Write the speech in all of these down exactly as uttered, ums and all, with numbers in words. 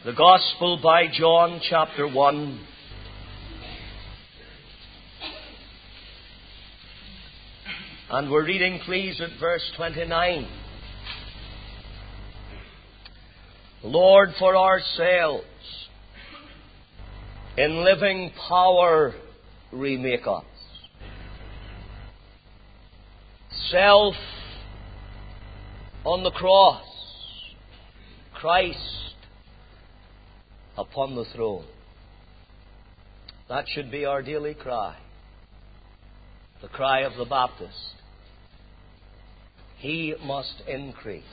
The Gospel by John, chapter one. And we're reading, please, at verse twenty-nine. Lord, for ourselves, in living power remake us. Self on the cross, Christ upon the throne. That should be our daily cry. The cry of the Baptist. He must increase,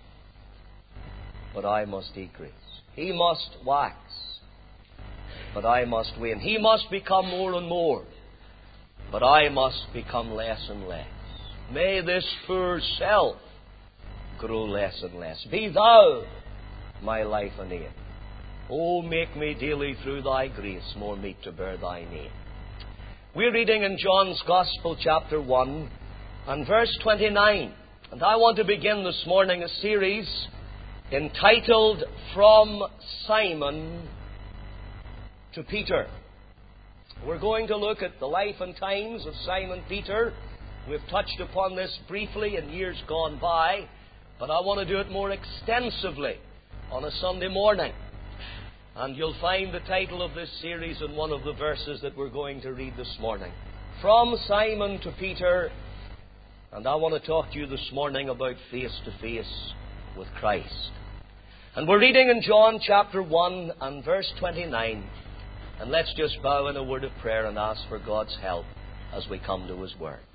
but I must decrease. He must wax, but I must wane. He must become more and more, but I must become less and less. May this poor self grow less and less. Be Thou my life and aim. Oh, make me daily through Thy grace more meet to bear Thy name. We're reading in John's Gospel, chapter one, and verse twenty-nine. And I want to begin this morning a series entitled From Simon to Peter. We're going to look at the life and times of Simon Peter. We've touched upon this briefly in years gone by, but I want to do it more extensively on a Sunday morning. And you'll find the title of this series in one of the verses that we're going to read this morning. From Simon to Peter. And I want to talk to you this morning about face to face with Christ. And we're reading in John chapter one and verse twenty-nine. And let's just bow in a word of prayer and ask for God's help as we come to His Word.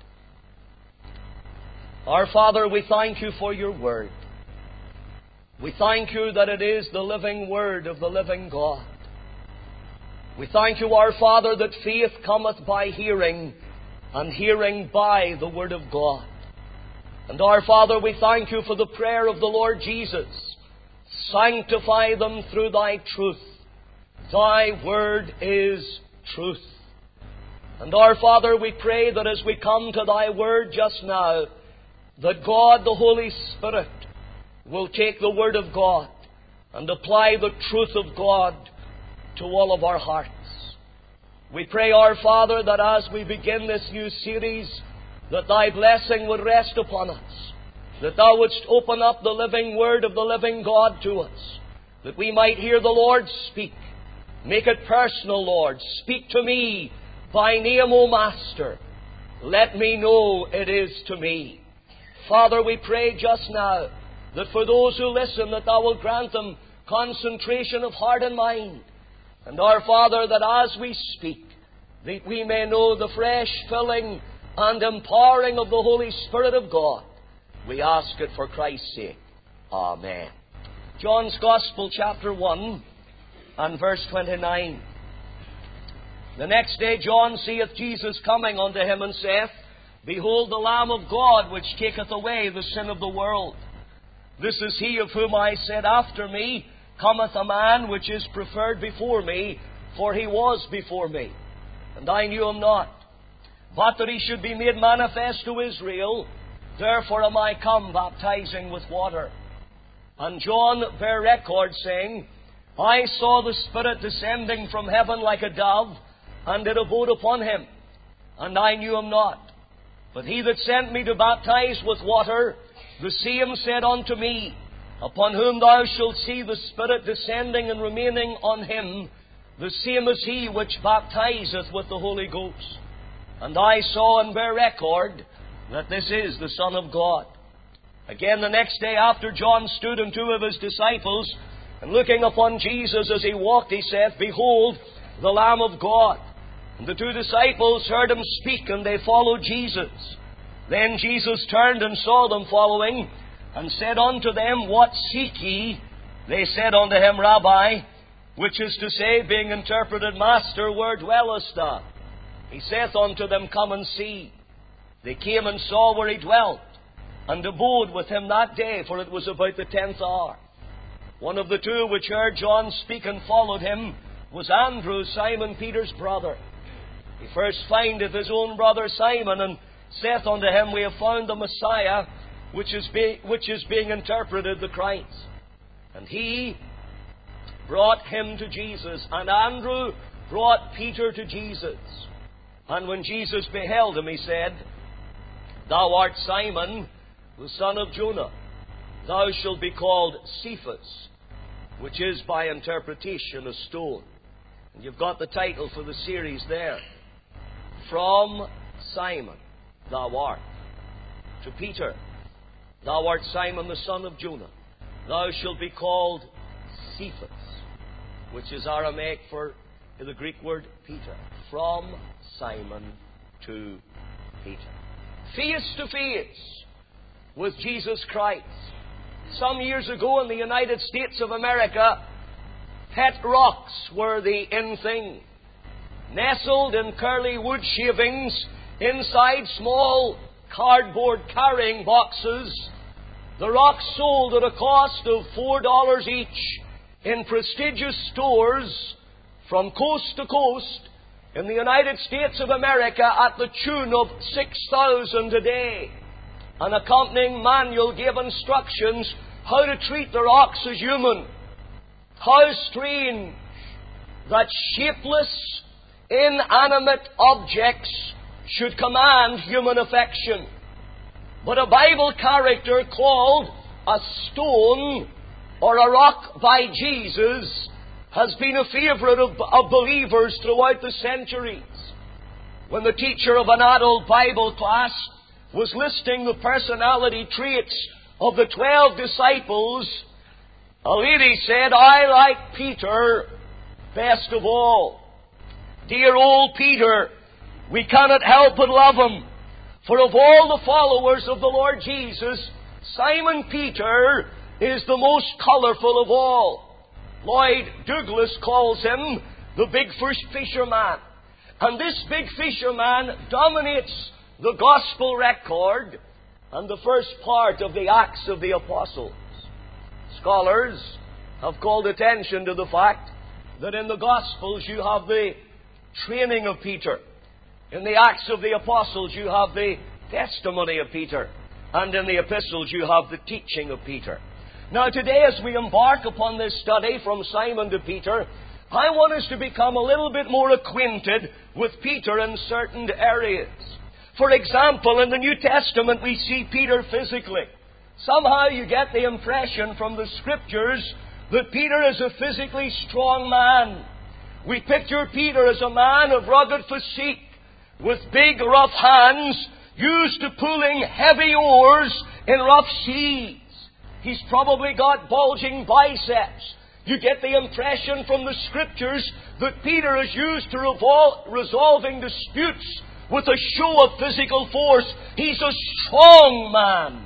Our Father, we thank You for Your Word. We thank You that it is the living Word of the living God. We thank You, our Father, that faith cometh by hearing, and hearing by the Word of God. And our Father, we thank You for the prayer of the Lord Jesus. Sanctify them through Thy truth. Thy Word is truth. And our Father, we pray that as we come to Thy Word just now, that God, the Holy Spirit, will take the Word of God and apply the truth of God to all of our hearts. We pray, our Father, that as we begin this new series, that Thy blessing would rest upon us, that Thou wouldst open up the living Word of the living God to us, that we might hear the Lord speak. Make it personal, Lord. Speak to me by name, O Master. Let me know it is to me. Father, we pray just now that for those who listen, that Thou will grant them concentration of heart and mind. And our Father, that as we speak, that we may know the fresh filling and empowering of the Holy Spirit of God. We ask it for Christ's sake. Amen. John's Gospel, chapter one, and verse twenty-nine. The next day John seeth Jesus coming unto him, and saith, Behold the Lamb of God, which taketh away the sin of the world. This is He of whom I said, After me cometh a man which is preferred before me, for He was before me. And I knew Him not. But that He should be made manifest to Israel, therefore am I come baptizing with water. And John bare record, saying, I saw the Spirit descending from heaven like a dove, and it abode upon Him. And I knew Him not. But He that sent me to baptize with water, the same said unto me, Upon whom thou shalt see the Spirit descending and remaining on Him, the same is He which baptizeth with the Holy Ghost. And I saw and bear record that this is the Son of God. Again the next day after John stood and two of his disciples, and looking upon Jesus as He walked, he saith, Behold, the Lamb of God. And the two disciples heard Him speak, and they followed Jesus. Then Jesus turned and saw them following, and said unto them, What seek ye? They said unto Him, Rabbi, which is to say, being interpreted, Master, where dwellest thou? He saith unto them, Come and see. They came and saw where He dwelt, and abode with Him that day, for it was about the tenth hour. One of the two which heard John speak and followed Him was Andrew, Simon Peter's brother. He first findeth his own brother Simon, and saith unto him, We have found the Messiah, which is, be, which is being interpreted the Christ. And he brought him to Jesus, and Andrew brought Peter to Jesus. And when Jesus beheld him, he said, Thou art Simon, the son of Jonah. Thou shalt be called Cephas, which is by interpretation a stone. And you've got the title for the series there. From Simon, thou art. To Peter, Thou art Simon, the son of Jonah. Thou shalt be called Cephas, which is Aramaic for the Greek word Peter. From Simon to Peter. Face to face with Jesus Christ. Some years ago in the United States of America, pet rocks were the in thing. Nestled in curly wood shavings inside small cardboard carrying boxes, the rocks sold at a cost of four dollars each in prestigious stores from coast to coast in the United States of America at the tune of six thousand a day. An accompanying manual gave instructions how to treat the rocks as human. How strange that shapeless, inanimate objects should command human affection. But a Bible character called a stone or a rock by Jesus has been a favorite of, of believers throughout the centuries. When the teacher of an adult Bible class was listing the personality traits of the twelve disciples, a lady said, I like Peter best of all. Dear old Peter, we cannot help but love him. For of all the followers of the Lord Jesus, Simon Peter is the most colorful of all. Lloyd Douglas calls him the big fish fisherman. And this big fisherman dominates the gospel record and the first part of the Acts of the Apostles. Scholars have called attention to the fact that in the Gospels you have the training of Peter. In the Acts of the Apostles you have the testimony of Peter. And in the Epistles you have the teaching of Peter. Now today, as we embark upon this study from Simon to Peter, I want us to become a little bit more acquainted with Peter in certain areas. For example, in the New Testament we see Peter physically. Somehow you get the impression from the Scriptures that Peter is a physically strong man. We picture Peter as a man of rugged physique, with big rough hands, used to pulling heavy oars in rough seas. He's probably got bulging biceps. You get the impression from the Scriptures that Peter is used to revol- resolving disputes with a show of physical force. He's a strong man.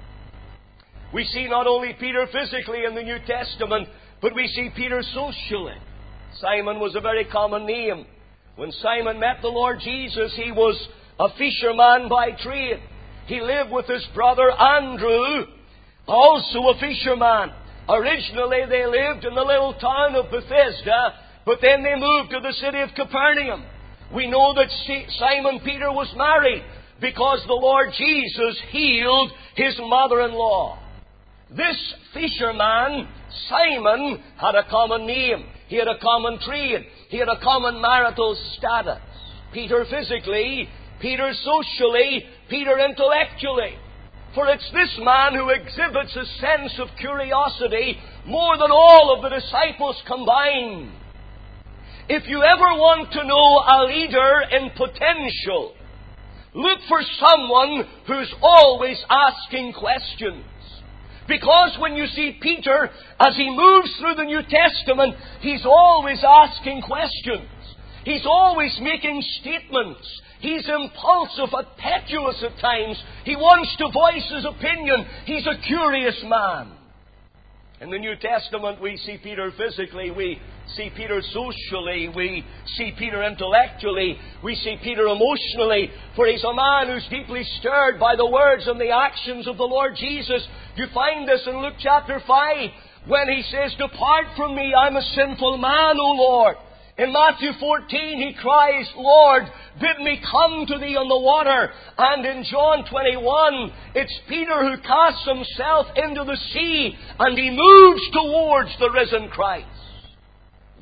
We see not only Peter physically in the New Testament, but we see Peter socially. Simon was a very common name. When Simon met the Lord Jesus, he was a fisherman by trade. He lived with his brother Andrew, also a fisherman. Originally they lived in the little town of Bethesda, but then they moved to the city of Capernaum. We know that Simon Peter was married because the Lord Jesus healed his mother-in-law. This fisherman, Simon, had a common name. He had a common trade. He had a common marital status. Peter physically, Peter socially, Peter intellectually. For it's this man who exhibits a sense of curiosity more than all of the disciples combined. If you ever want to know a leader in potential, look for someone who's always asking questions. Because when you see Peter, as he moves through the New Testament, he's always asking questions. He's always making statements. He's impulsive, impetuous at times. He wants to voice his opinion. He's a curious man. In the New Testament, we see Peter physically, we see Peter socially, we see Peter intellectually, we see Peter emotionally, for he's a man who's deeply stirred by the words and the actions of the Lord Jesus. You find this in Luke chapter five, when he says, Depart from me, I'm a sinful man, O Lord. In Matthew fourteen, he cries, Lord, bid me come to thee on the water. And in John twenty-one, it's Peter who casts himself into the sea and he moves towards the risen Christ.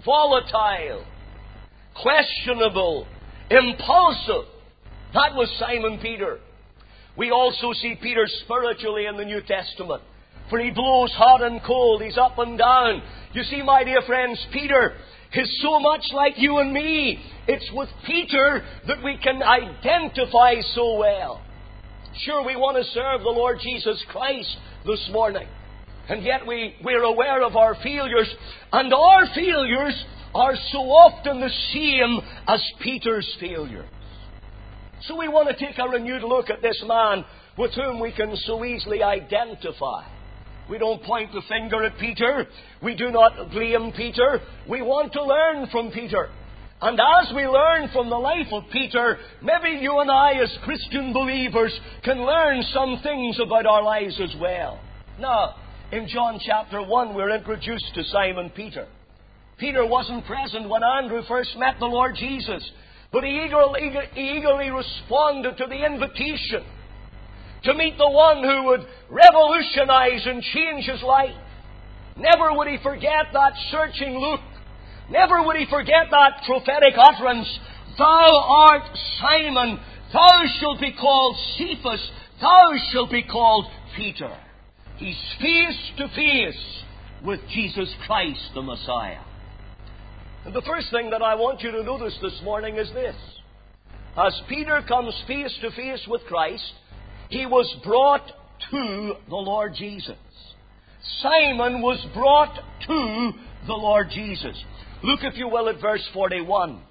volatile, questionable, impulsive. That was Simon Peter. We also see Peter spiritually in the New Testament. For he blows hot and cold. He's up and down. You see, my dear friends, Peter is so much like you and me. It's with Peter that we can identify so well. Sure, we want to serve the Lord Jesus Christ this morning. And yet we, we're aware of our failures. And our failures are so often the same as Peter's failures. So we want to take a renewed look at this man with whom we can so easily identify. We don't point the finger at Peter. We do not blame Peter. We want to learn from Peter. And as we learn from the life of Peter, maybe you and I as Christian believers can learn some things about our lives as well. Now, in John chapter one, we're introduced to Simon Peter. Peter wasn't present when Andrew first met the Lord Jesus, but he eagerly, eagerly responded to the invitation to meet the one who would revolutionize and change his life. Never would he forget that searching look. Never would he forget that prophetic utterance. Thou art Simon, thou shalt be called Cephas, thou shalt be called Peter. He's face to face with Jesus Christ the Messiah. And the first thing that I want you to notice this morning is this. As Peter comes face to face with Christ, he was brought to the Lord Jesus. Simon was brought to the Lord Jesus. Look, if you will, at verse forty-one.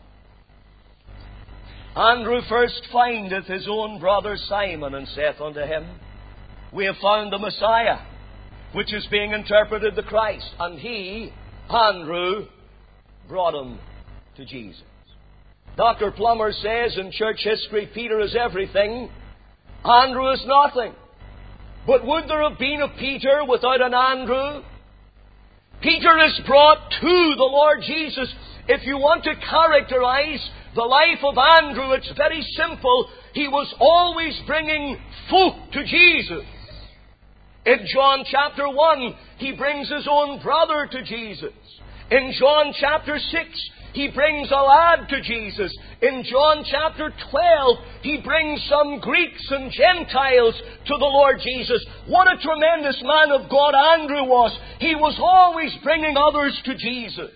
Andrew first findeth his own brother Simon, and saith unto him, We have found the Messiah, which is being interpreted the Christ. And he, Andrew, brought him to Jesus. Doctor Plummer says in church history, Peter is everything, Andrew is nothing. But would there have been a Peter without an Andrew? Peter is brought to the Lord Jesus. If you want to characterize the life of Andrew, it's very simple. He was always bringing folk to Jesus. In John chapter one, he brings his own brother to Jesus. In John chapter six, he brings a lad to Jesus. In John chapter twelve, he brings some Greeks and Gentiles to the Lord Jesus. What a tremendous man of God Andrew was. He was always bringing others to Jesus.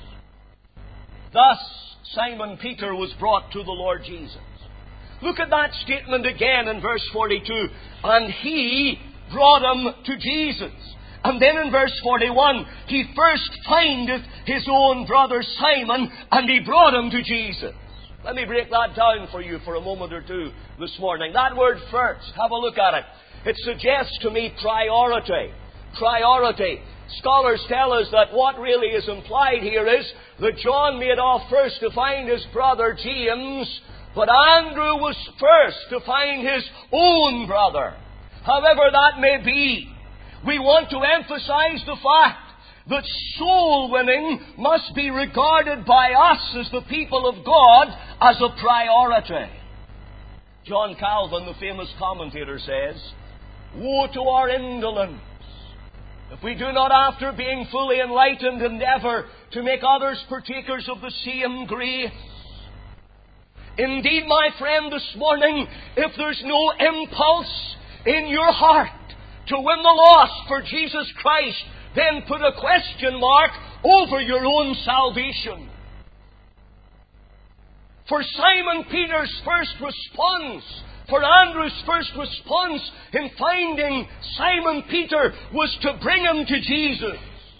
Thus, Simon Peter was brought to the Lord Jesus. Look at that statement again in verse forty-two. And he brought him to Jesus. And then in verse forty-one, he first findeth his own brother Simon, and he brought him to Jesus. Let me break that down for you for a moment or two this morning. That word first, have a look at it. It suggests to me priority. Priority. Scholars tell us that what really is implied here is that John made off first to find his brother James, but Andrew was first to find his own brother. However that may be, we want to emphasize the fact that soul winning must be regarded by us as the people of God as a priority. John Calvin, the famous commentator, says, Woe to our indolence if we do not, after being fully enlightened, endeavour to make others partakers of the same grace. Indeed, my friend, this morning, if there's no impulse in your heart to win the lost for Jesus Christ, then put a question mark over your own salvation. For Simon Peter's first response, for Andrew's first response in finding Simon Peter was to bring him to Jesus.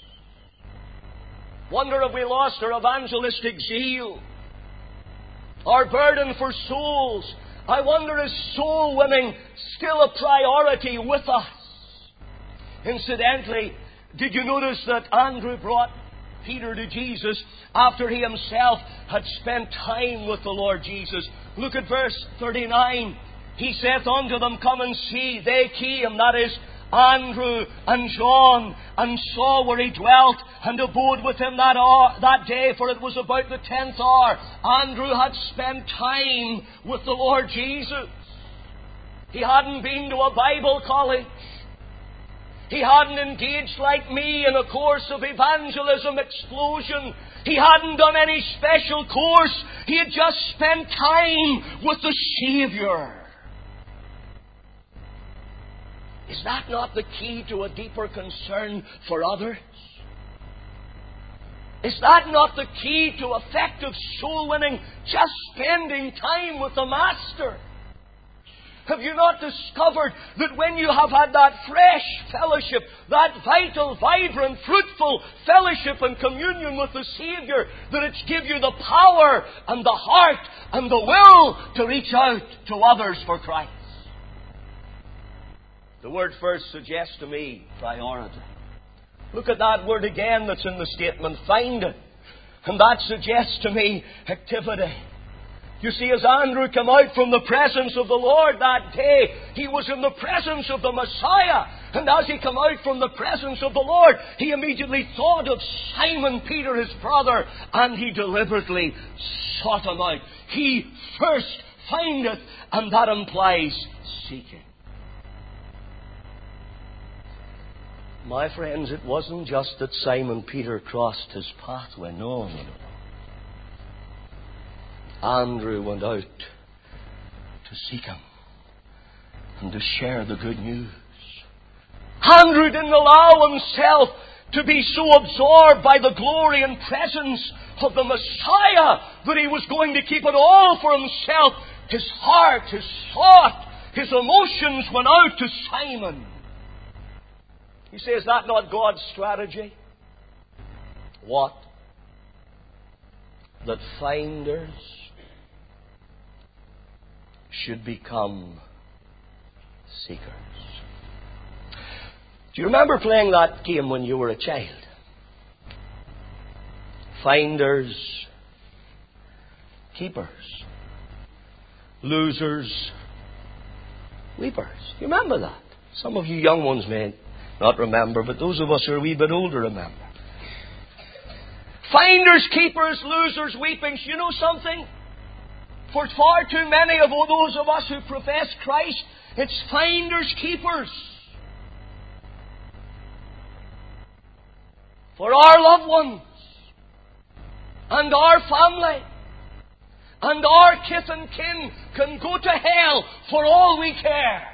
Wonder if we lost our evangelistic zeal, our burden for souls. I wonder, is soul winning still a priority with us? Incidentally, did you notice that Andrew brought Peter to Jesus after he himself had spent time with the Lord Jesus? Look at verse thirty-nine. He saith unto them, Come and see. They came, that is, Andrew and John, and saw where he dwelt, and abode with him that hour, that day, for it was about the tenth hour. Andrew had spent time with the Lord Jesus. He hadn't been to a Bible college. He hadn't engaged like me in a course of evangelism explosion. He hadn't done any special course. He had just spent time with the Savior. Is that not the key to a deeper concern for others? Is that not the key to effective soul winning? Just spending time with the Master. Have you not discovered that when you have had that fresh fellowship, that vital, vibrant, fruitful fellowship and communion with the Savior, that it's give you the power and the heart and the will to reach out to others for Christ? The word first suggests to me priority. Look at that word again that's in the statement, find it. And that suggests to me activity. You see, as Andrew came out from the presence of the Lord that day, he was in the presence of the Messiah. And as he came out from the presence of the Lord, he immediately thought of Simon Peter, his brother, and he deliberately sought him out. He first findeth, and that implies seeking. My friends, it wasn't just that Simon Peter crossed his pathway. No, no, no. Andrew went out to seek him and to share the good news. Andrew didn't allow himself to be so absorbed by the glory and presence of the Messiah that he was going to keep it all for himself. His heart, his thought, his emotions went out to Simon. You say, is that not God's strategy? What? That finders should become seekers. Do you remember playing that game when you were a child? Finders, keepers, losers, weepers. Do you remember that? Some of you young ones may not remember, but those of us who are a wee bit older remember. Finders, keepers, losers, weepings. You know something? For far too many of those of us who profess Christ, it's finders, keepers. For our loved ones, and our family, and our kith and kin can go to hell for all we care.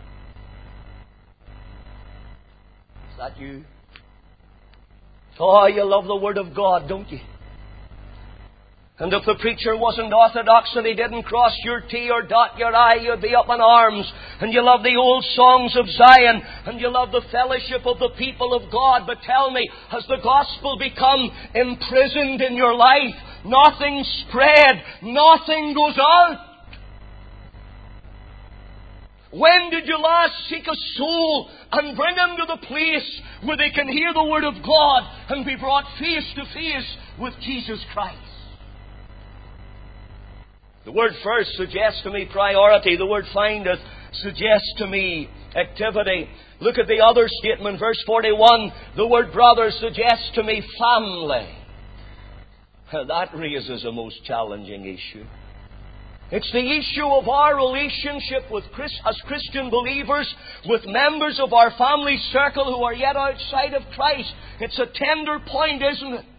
Is that you? Oh, you love the Word of God, don't you? And if the preacher wasn't orthodox and he didn't cross your T or dot your I, you'd be up in arms. And you love the old songs of Zion, and you love the fellowship of the people of God. But tell me, has the gospel become imprisoned in your life? Nothing spread, nothing goes out. When did you last seek a soul and bring them to the place where they can hear the Word of God and be brought face to face with Jesus Christ? The word first suggests to me priority. The word findeth suggests to me activity. Look at the other statement, verse forty-one. The word brother suggests to me family. That raises a most challenging issue. It's the issue of our relationship with Chris, as Christian believers with members of our family circle who are yet outside of Christ. It's a tender point, isn't it?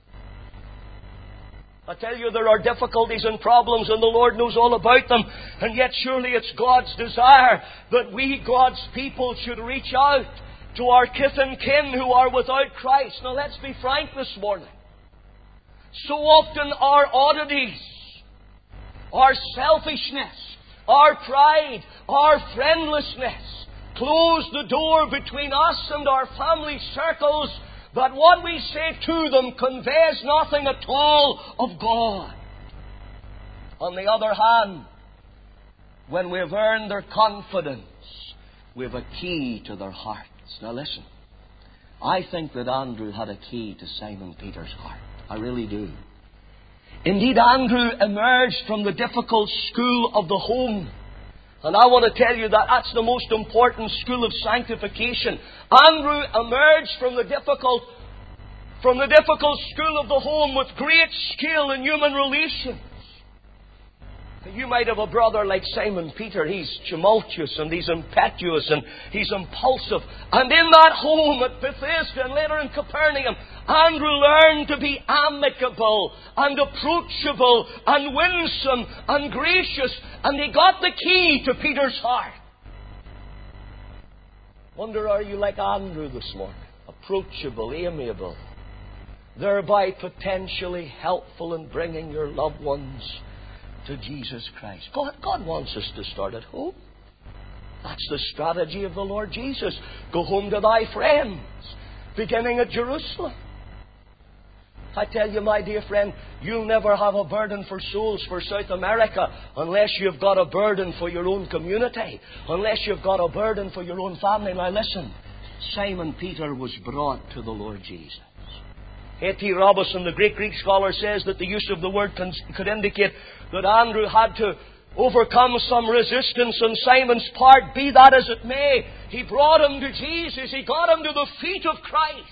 I tell you, there are difficulties and problems, and the Lord knows all about them. And yet surely it's God's desire that we, God's people, should reach out to our kith and kin who are without Christ. Now let's be frank this morning. So often our oddities, our selfishness, our pride, our friendlessness close the door between us and our family circles, that what we say to them conveys nothing at all of God. On the other hand, when we've earned their confidence, we've a key to their hearts. Now listen, I think that Andrew had a key to Simon Peter's heart. I really do. Indeed, Andrew emerged from the difficult school of the home. And I want to tell you that that's the most important school of sanctification. Andrew emerged from the difficult, from the difficult school of the home with great skill in human relations. You might have a brother like Simon Peter. He's tumultuous and he's impetuous and he's impulsive. And in that home at Bethesda and later in Capernaum, Andrew learned to be amicable and approachable and winsome and gracious. And he got the key to Peter's heart. Wonder, are you like Andrew this morning? Approachable, amiable, thereby potentially helpful in bringing your loved ones to Jesus Christ. God, God wants us to start at home. That's the strategy of the Lord Jesus. Go home to thy friends, beginning at Jerusalem. I tell you, my dear friend, you'll never have a burden for souls for South America unless you've got a burden for your own community, unless you've got a burden for your own family. Now listen, Simon Peter was brought to the Lord Jesus. A T Robinson, the great Greek scholar, says that the use of the word could indicate that Andrew had to overcome some resistance on Simon's part. Be that as it may, he brought him to Jesus. He got him to the feet of Christ.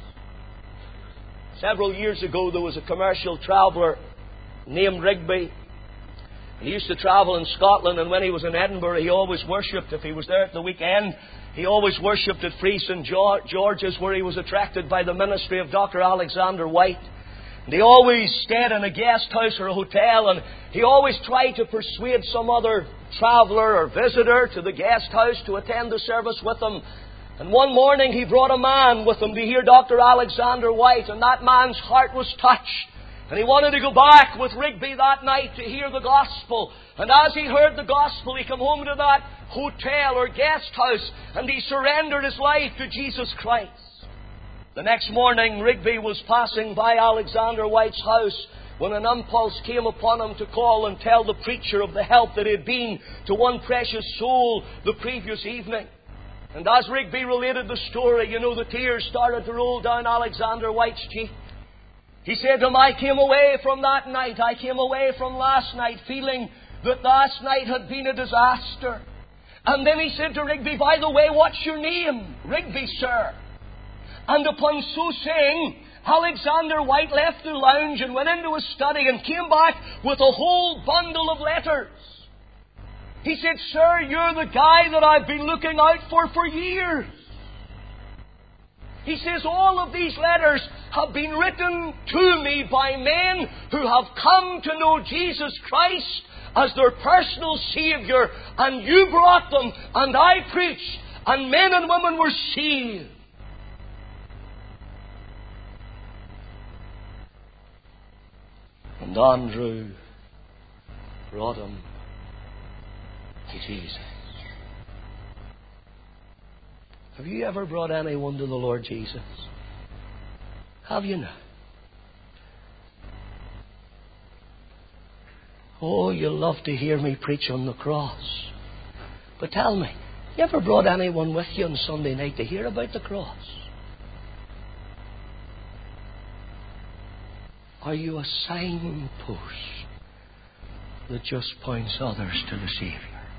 Several years ago, there was a commercial traveller named Rigby. He used to travel in Scotland, and when he was in Edinburgh, he always worshipped. If he was there at the weekend, he always worshipped at Free Saint George's, where he was attracted by the ministry of Doctor Alexander White. And he always stayed in a guest house or a hotel, and he always tried to persuade some other traveller or visitor to the guest house to attend the service with him. And one morning he brought a man with him to hear Doctor Alexander White, and that man's heart was touched. And he wanted to go back with Rigby that night to hear the gospel. And as he heard the gospel, he came home to that hotel or guest house, and he surrendered his life to Jesus Christ. The next morning, Rigby was passing by Alexander White's house when an impulse came upon him to call and tell the preacher of the help that he had been to one precious soul the previous evening. And as Rigby related the story, you know, the tears started to roll down Alexander White's cheek. He said to him, I came away from that night, I came away from last night feeling that last night had been a disaster. And then he said to Rigby, by the way, what's your name? Rigby, sir. And upon so saying, Alexander White left the lounge and went into his study and came back with a whole bundle of letters. He said, sir, you're the guy that I've been looking out for for years. He says, all of these letters have been written to me by men who have come to know Jesus Christ as their personal Saviour. And you brought them, and I preached, and men and women were saved. And Andrew brought him to Jesus. Have you ever brought anyone to the Lord Jesus? Have you now? Oh, you love to hear me preach on the cross. But tell me, you ever brought anyone with you on Sunday night to hear about the cross? Are you a signpost that just points others to the Saviour?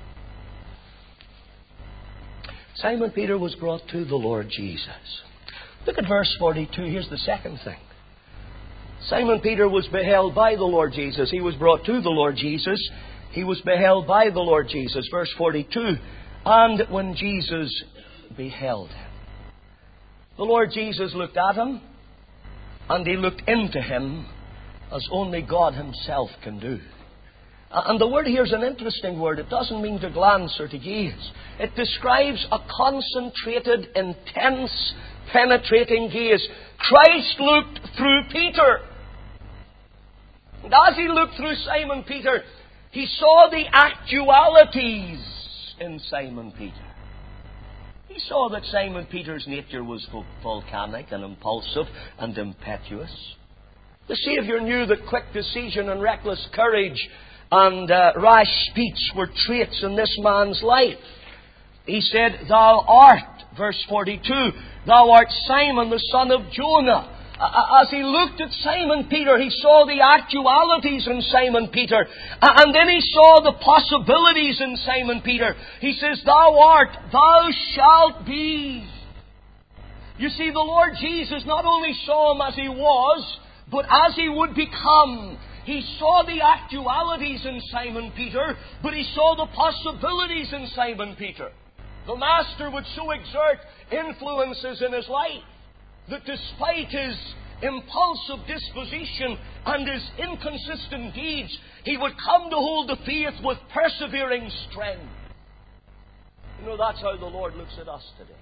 Simon Peter was brought to the Lord Jesus. Look at verse forty-two. Here's the second thing. Simon Peter was beheld by the Lord Jesus. He was brought to the Lord Jesus. He was beheld by the Lord Jesus. Verse forty-two. And when Jesus beheld him, the Lord Jesus looked at him, and he looked into him as only God Himself can do. And the word here is an interesting word. It doesn't mean to glance or to gaze. It describes a concentrated, intense, penetrating gaze. Christ looked through Peter. And as He looked through Simon Peter, He saw the actualities in Simon Peter. He saw that Simon Peter's nature was volcanic and impulsive and impetuous. The Saviour knew that quick decision and reckless courage and uh, rash speech were traits in this man's life. He said, Thou art, verse forty-two, Thou art Simon the son of Jonah. As he looked at Simon Peter, he saw the actualities in Simon Peter. And then he saw the possibilities in Simon Peter. He says, Thou art, thou shalt be. You see, the Lord Jesus not only saw him as he was, but as he would become. He saw the actualities in Simon Peter, but he saw the possibilities in Simon Peter. The Master would so exert influences in his life that despite his impulsive disposition and his inconsistent deeds, he would come to hold the faith with persevering strength. You know, that's how the Lord looks at us today.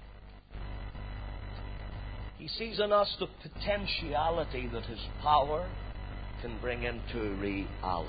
He sees in us the potentiality that His power can bring into reality.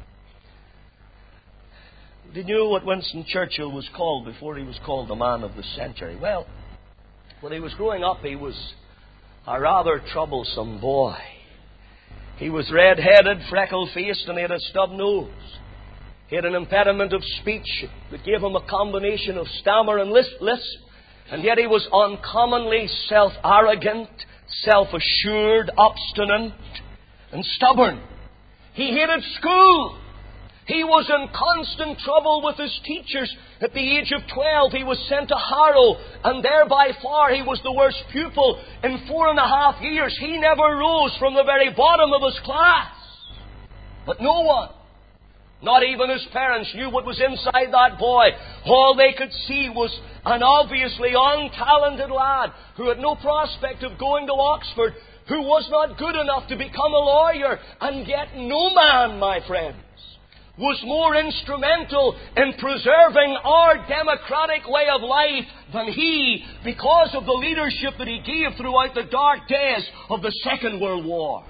Did you know what Winston Churchill was called before he was called the man of the century? Well, when he was growing up, he was a rather troublesome boy. He was red-headed, freckle-faced, and he had a stub nose. He had an impediment of speech that gave him a combination of stammer and lisp, lisp. And yet he was uncommonly self-arrogant, self-assured, obstinate, and stubborn. He hated school. He was in constant trouble with his teachers. At the age of twelve, he was sent to Harrow, and there by far he was the worst pupil. In four and a half years, he never rose from the very bottom of his class. But no one, not even his parents, knew what was inside that boy. All they could see was an obviously untalented lad who had no prospect of going to Oxford, who was not good enough to become a lawyer. And yet no man, my friends, was more instrumental in preserving our democratic way of life than he, because of the leadership that he gave throughout the dark days of the Second World War.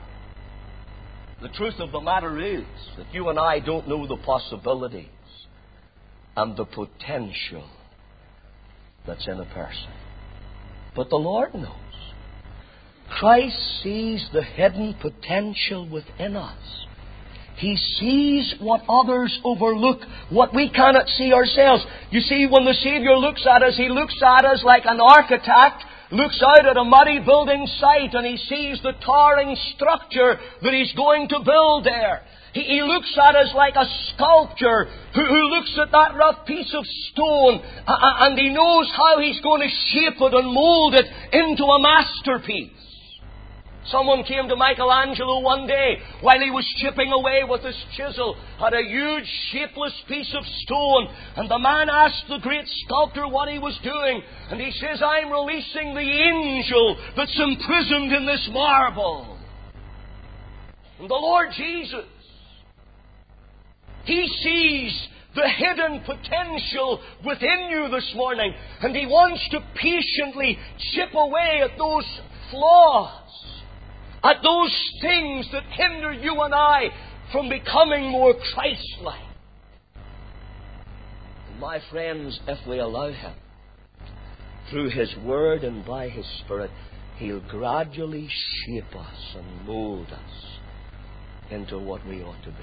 The truth of the matter is that you and I don't know the possibilities and the potential that's in a person. But the Lord knows. Christ sees the hidden potential within us. He sees what others overlook, what we cannot see ourselves. You see, when the Savior looks at us, He looks at us like an architect looks out at a muddy building site and he sees the towering structure that he's going to build there. He, he looks at us like a sculptor who, who looks at that rough piece of stone uh, and he knows how he's going to shape it and mold it into a masterpiece. Someone came to Michelangelo one day while he was chipping away with his chisel at a huge shapeless piece of stone. And the man asked the great sculptor what he was doing. And he says, "I'm releasing the angel that's imprisoned in this marble." And the Lord Jesus, He sees the hidden potential within you this morning. And He wants to patiently chip away at those flaws, at those things that hinder you and I from becoming more Christ-like. And my friends, if we allow Him, through His Word and by His Spirit, He'll gradually shape us and mold us into what we ought to be.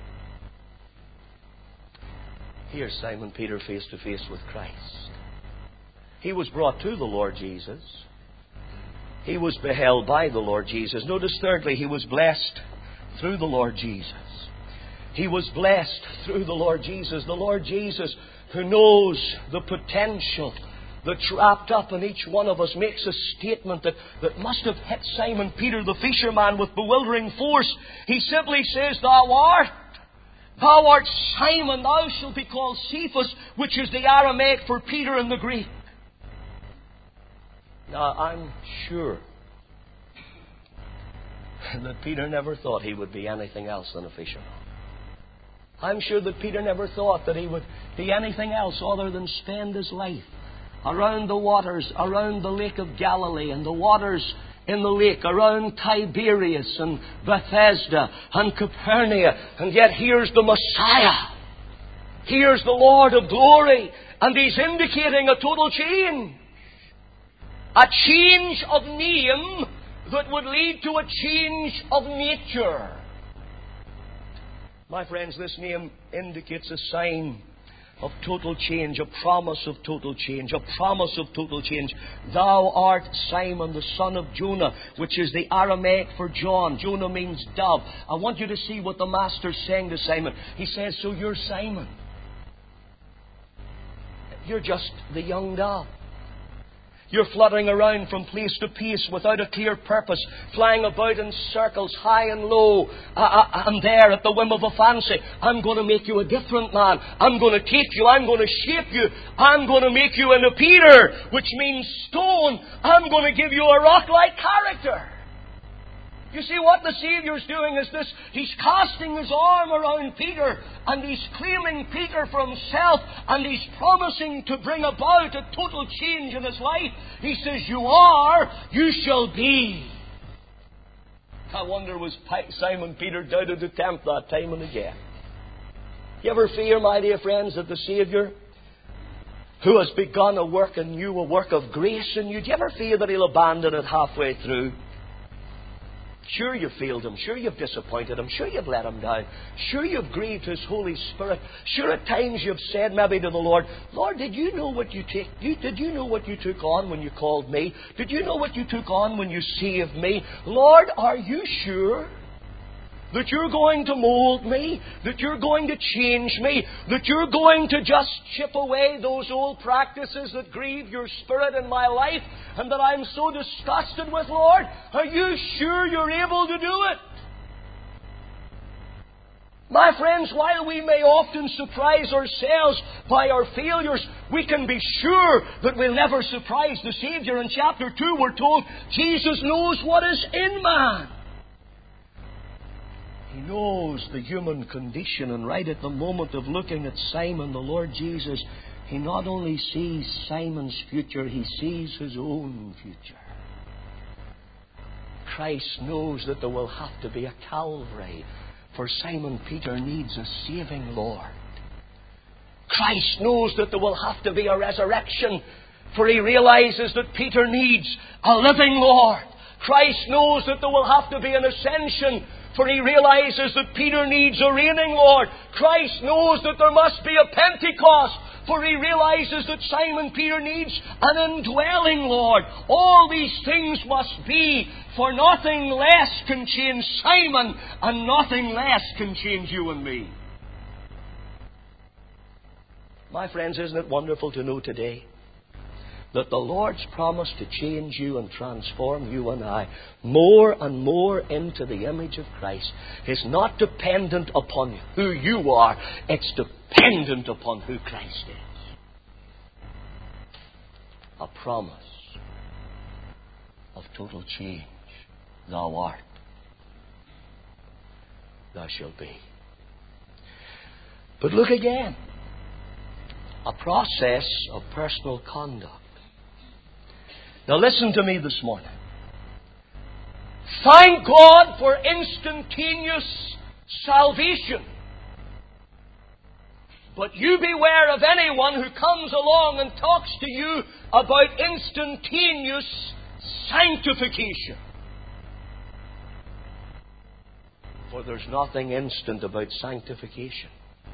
Here's Simon Peter face to face with Christ. He was brought to the Lord Jesus. He was beheld by the Lord Jesus. Notice thirdly, he was blessed through the Lord Jesus. He was blessed through the Lord Jesus. The Lord Jesus, who knows the potential that's wrapped up in each one of us, makes a statement that, that must have hit Simon Peter the fisherman with bewildering force. He simply says, "Thou art, thou art Simon, thou shalt be called Cephas," which is the Aramaic for Peter in the Greek. Now, I'm sure that Peter never thought he would be anything else than a fisherman. I'm sure that Peter never thought that he would be anything else other than spend his life around the waters, around the Lake of Galilee and the waters in the lake, around Tiberias and Bethesda and Capernaum. And yet here's the Messiah. Here's the Lord of glory. And He's indicating a total change. A change of name that would lead to a change of nature. My friends, this name indicates a sign of total change, a promise of total change, a promise of total change. "Thou art Simon, the son of Jonah," which is the Aramaic for John. Jonah means dove. I want you to see what the Master's saying to Simon. He says, "So you're Simon. You're just the young dove. You're fluttering around from place to place without a clear purpose, flying about in circles, high and low, uh, uh, and there at the whim of a fancy. I'm going to make you a different man. I'm going to take you. I'm going to shape you. I'm going to make you into Peter, which means stone. I'm going to give you a rock-like character. You see, what the Saviour's doing is this. He's casting His arm around Peter, and He's claiming Peter for Himself, and He's promising to bring about a total change in his life. He says, you are, you shall be. I wonder, was Simon Peter doubted to tempt that time and again? You ever fear, my dear friends, that the Saviour, who has begun a work in you, a work of grace in you, do you ever fear that He'll abandon it halfway through? Sure you've failed Him. Sure you've disappointed Him. Sure you've let Him down. Sure you've grieved His Holy Spirit. Sure at times you've said maybe to the Lord, Lord, did you know what you take? You, did you know what you took on when you called me? Did you know what you took on when you saved me? Lord, are you sure that you're going to mold me, that you're going to change me, that you're going to just chip away those old practices that grieve your spirit in my life and that I'm so disgusted with, Lord? Are you sure you're able to do it? My friends, while we may often surprise ourselves by our failures, we can be sure that we'll never surprise the Saviour. In chapter two we're told Jesus knows what is in man. He knows the human condition, and right at the moment of looking at Simon, the Lord Jesus, He not only sees Simon's future, He sees His own future. Christ knows that there will have to be a Calvary, for Simon Peter needs a saving Lord. Christ knows that there will have to be a resurrection, for He realizes that Peter needs a living Lord. Christ knows that there will have to be an ascension, for He realizes that Peter needs a reigning Lord. Christ knows that there must be a Pentecost, for He realizes that Simon Peter needs an indwelling Lord. All these things must be, for nothing less can change Simon, and nothing less can change you and me. My friends, isn't it wonderful to know today that the Lord's promise to change you and transform you and I more and more into the image of Christ is not dependent upon who you are, it's dependent upon who Christ is. A promise of total change. Thou art, thou shalt be. But look again. A process of personal conduct. Now listen to me this morning. Thank God for instantaneous salvation. But you beware of anyone who comes along and talks to you about instantaneous sanctification. For there's nothing instant about sanctification.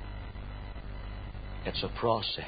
It's a process.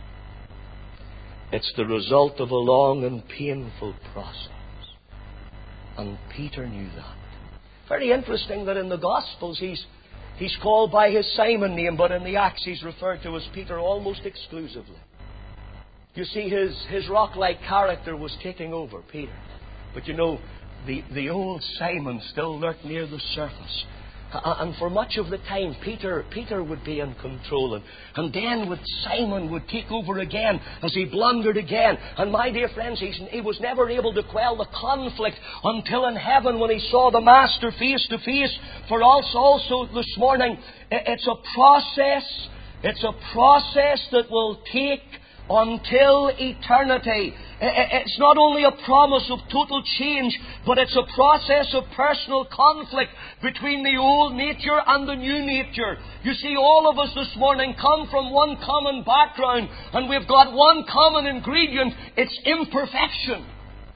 It's the result of a long and painful process. And Peter knew that. Very interesting that in the Gospels he's, he's called by his Simon name, but in the Acts he's referred to as Peter almost exclusively. You see, his, his rock-like character was taking over Peter. But you know, the, the old Simon still lurked near the surface. And for much of the time, Peter Peter would be in control. And, and then with Simon would take over again as he blundered again. And my dear friends, he's, he was never able to quell the conflict until in heaven when he saw the Master face to face. For us also this morning, it's a process. It's a process that will take until eternity. It's not only a promise of total change, but it's a process of personal conflict between the old nature and the new nature. You see, all of us this morning come from one common background, and we've got one common ingredient. It's imperfection.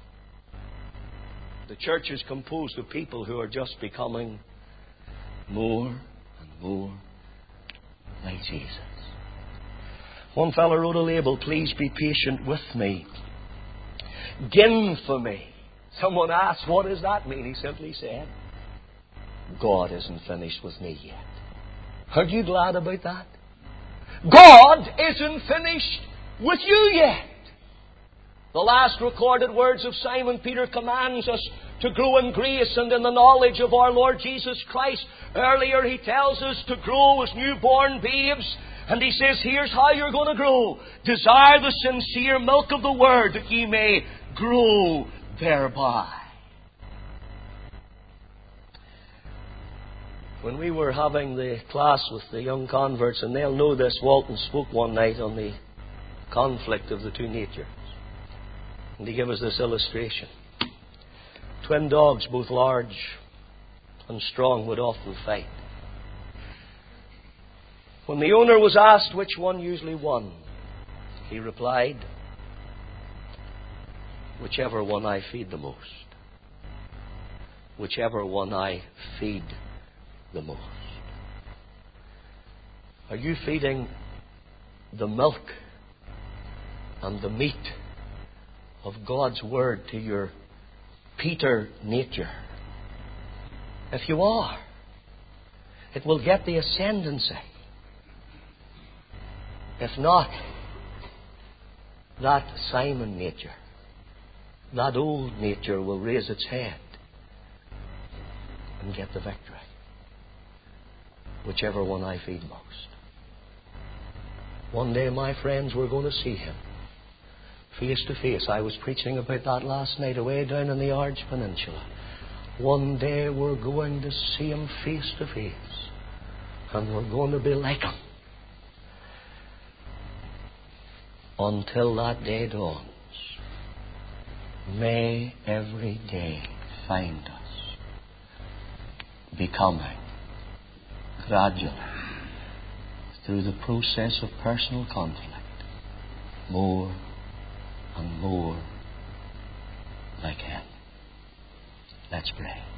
The church is composed of people who are just becoming more and more like Jesus. One fellow wrote a label, "Please be patient with me. Gin for me." Someone asked, what does that mean? He simply said, God isn't finished with me yet. Aren't you glad about that? God isn't finished with you yet. The last recorded words of Simon Peter commands us to grow in grace and in the knowledge of our Lord Jesus Christ. Earlier he tells us to grow as newborn babes. And he says, here's how you're going to grow. Desire the sincere milk of the Word, that ye may grow thereby. When we were having the class with the young converts, and they'll know this, Walton spoke one night on the conflict of the two natures. And he gave us this illustration. Twin dogs, both large and strong, would often fight. When the owner was asked which one usually won, he replied, whichever one I feed the most. Whichever one I feed the most. Are you feeding the milk and the meat of God's Word to your Peter nature? If you are, it will get the ascendancy. If not, that Simon nature, that old nature, will raise its head and get the victory. Whichever one I feed most. One day, my friends, we're going to see Him face to face. I was preaching about that last night away down in the Ards Peninsula. One day we're going to see Him face to face. And we're going to be like Him. Until that day dawns, may every day find us becoming, gradually, through the process of personal conflict, more and more like Him. Let's pray.